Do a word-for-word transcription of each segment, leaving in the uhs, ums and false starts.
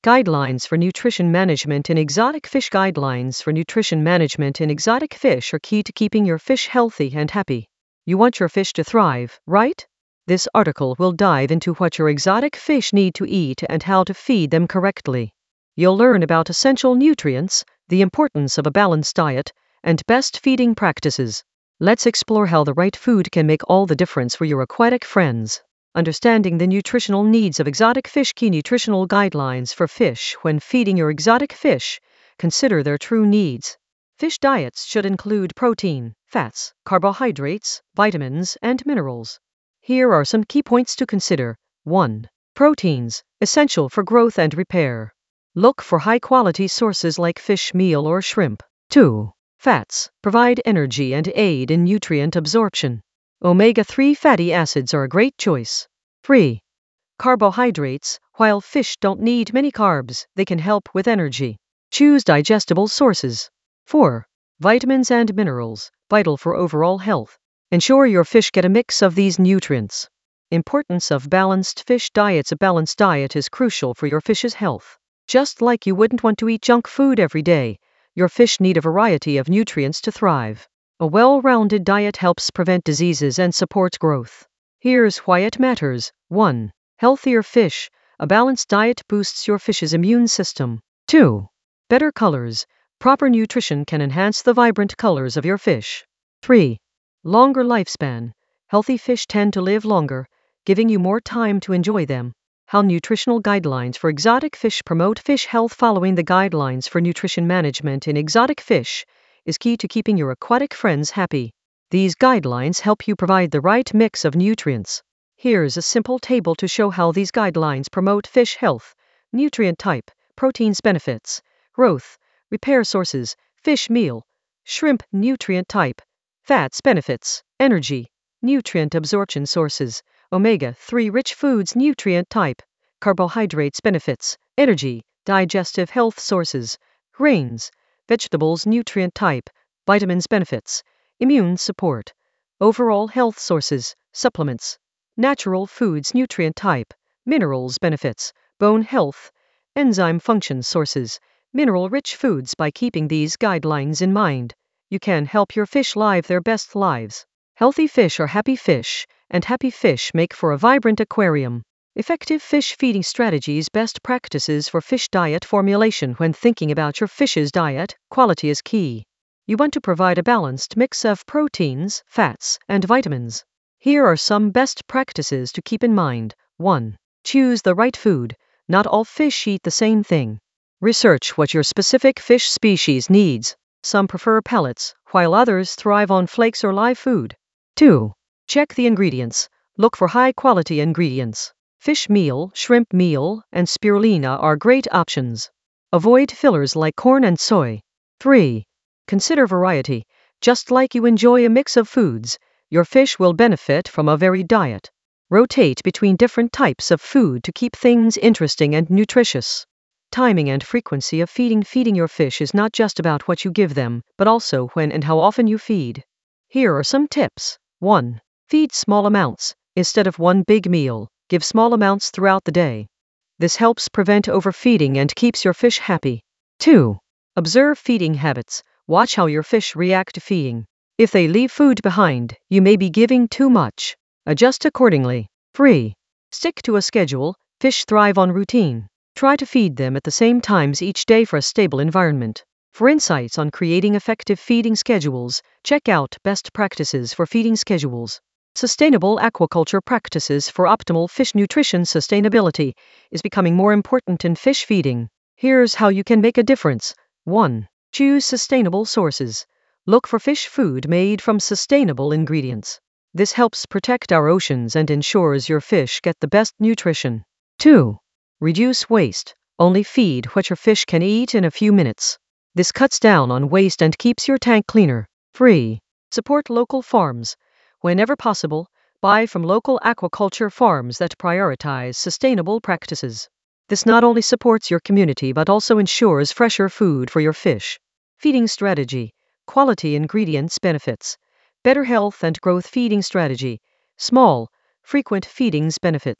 Guidelines for Nutrition Management in Exotic Fish. Guidelines for nutrition management in exotic fish are key to keeping your fish healthy and happy. You want your fish to thrive, right? This article will dive into what your exotic fish need to eat and how to feed them correctly. You'll learn about essential nutrients, the importance of a balanced diet, and best feeding practices. Let's explore how the right food can make all the difference for your aquatic friends. Understanding the nutritional needs of exotic fish. Key nutritional guidelines for fish. When feeding your exotic fish, consider their true needs. Fish diets should include protein, fats, carbohydrates, vitamins, and minerals. Here are some key points to consider. one. Proteins, essential for growth and repair. Look for high-quality sources like fish meal or shrimp. two. Fats, provide energy and aid in nutrient absorption. omega three fatty acids are a great choice. three. Carbohydrates, while fish don't need many carbs, they can help with energy. Choose digestible sources. four. Vitamins and minerals, vital for overall health. Ensure your fish get a mix of these nutrients. Importance of balanced fish diets. A balanced diet is crucial for your fish's health. Just like you wouldn't want to eat junk food every day, your fish need a variety of nutrients to thrive. A well-rounded diet helps prevent diseases and supports growth. Here's why it matters. one. Healthier fish. A balanced diet boosts your fish's immune system. two. Better colors. Proper nutrition can enhance the vibrant colors of your fish. three. Longer lifespan. Healthy fish tend to live longer, giving you more time to enjoy them. How nutritional guidelines for exotic fish promote fish health. Following the guidelines for nutrition management in exotic fish is key to keeping your aquatic friends happy. These guidelines help you provide the right mix of nutrients. Here's a simple table to show how these guidelines promote fish health. Nutrient type, proteins benefits, growth, repair sources, fish meal, shrimp nutrient type, fats benefits, energy, nutrient absorption sources, omega three rich foods nutrient type, carbohydrates benefits, energy, digestive health sources, grains, vegetables nutrient type, vitamins benefits, immune support, overall health sources, supplements, natural foods nutrient type, minerals benefits, bone health, enzyme function sources, mineral-rich foods. By keeping these guidelines in mind, you can help your fish live their best lives. Healthy fish are happy fish, and happy fish make for a vibrant aquarium. Effective fish feeding strategies. Best practices for fish diet formulation. When thinking about your fish's diet, quality is key. You want to provide a balanced mix of proteins, fats, and vitamins. Here are some best practices to keep in mind. one. Choose the right food. Not all fish eat the same thing. Research what your specific fish species needs. Some prefer pellets, while others thrive on flakes or live food. two. Check the ingredients. Look for high-quality ingredients. Fish meal, shrimp meal, and spirulina are great options. Avoid fillers like corn and soy. three. Consider variety. Just like you enjoy a mix of foods, your fish will benefit from a varied diet. Rotate between different types of food to keep things interesting and nutritious. Timing and frequency of feeding. Feeding your fish is not just about what you give them, but also when and how often you feed. Here are some tips. one. Feed small amounts. Instead of one big meal, give small amounts throughout the day. This helps prevent overfeeding and keeps your fish happy. two. Observe feeding habits. Watch how your fish react to feeding. If they leave food behind, you may be giving too much. Adjust accordingly. three. Stick to a schedule. Fish thrive on routine. Try to feed them at the same times each day for a stable environment. For insights on creating effective feeding schedules, check out Best Practices for Feeding Schedules. Sustainable aquaculture practices for optimal fish nutrition. Sustainability is becoming more important in fish feeding. Here's how you can make a difference. one. Choose sustainable sources. Look for fish food made from sustainable ingredients. This helps protect our oceans and ensures your fish get the best nutrition. two. Reduce waste. Only feed what your fish can eat in a few minutes. This cuts down on waste and keeps your tank cleaner. three. Support local farms. Whenever possible, buy from local aquaculture farms that prioritize sustainable practices. This not only supports your community but also ensures fresher food for your fish. Feeding strategy. Quality ingredients benefits. Better health and growth. Feeding strategy. Small, frequent feedings benefits.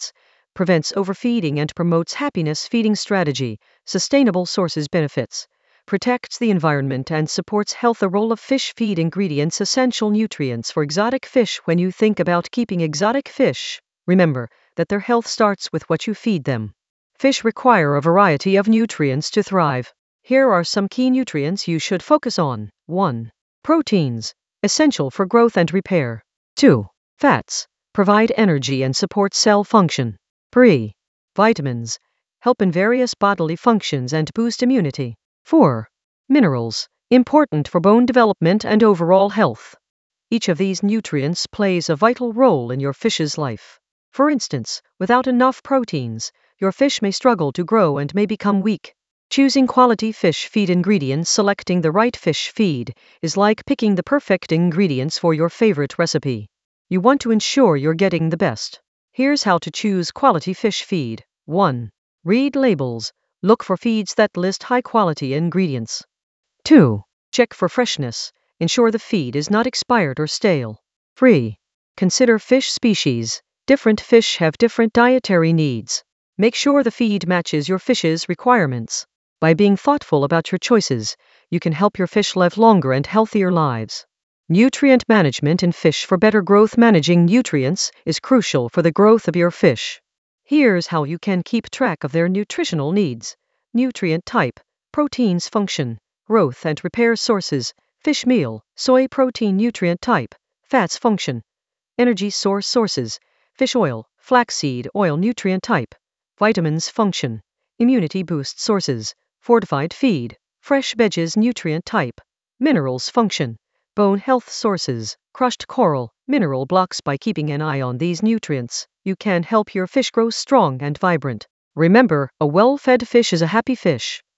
prevents overfeeding and promotes happiness feeding strategy, sustainable sources benefits, protects the environment and supports health. The role of fish feed ingredients. Essential nutrients for exotic fish. When you think about keeping exotic fish, remember that their health starts with what you feed them. Fish require a variety of nutrients to thrive. Here are some key nutrients you should focus on. one. Proteins, essential for growth and repair. two. Fats, provide energy and support cell function. three. Vitamins, help in various bodily functions and boost immunity. four. Minerals, important for bone development and overall health. Each of these nutrients plays a vital role in your fish's life. For instance, without enough proteins, your fish may struggle to grow and may become weak. Choosing quality fish feed ingredients. Selecting the right fish feed is like picking the perfect ingredients for your favorite recipe. You want to ensure you're getting the best. Here's how to choose quality fish feed. one. Read labels. Look for feeds that list high-quality ingredients. two. Check for freshness. Ensure the feed is not expired or stale. three. Consider fish species. Different fish have different dietary needs. Make sure the feed matches your fish's requirements. By being thoughtful about your choices, you can help your fish live longer and healthier lives. Nutrient management in fish for better growth. Managing nutrients is crucial for the growth of your fish. Here's how you can keep track of their nutritional needs. Nutrient type, proteins function, growth and repair sources, fish meal, soy protein. Nutrient type, fats function, energy source sources, fish oil, flaxseed oil. Nutrient type, vitamins function, immunity boost sources, fortified feed, fresh veggies. Nutrient type, minerals function, bone health sources, crushed coral, mineral blocks. By keeping an eye on these nutrients, you can help your fish grow strong and vibrant. Remember, a well-fed fish is a happy fish.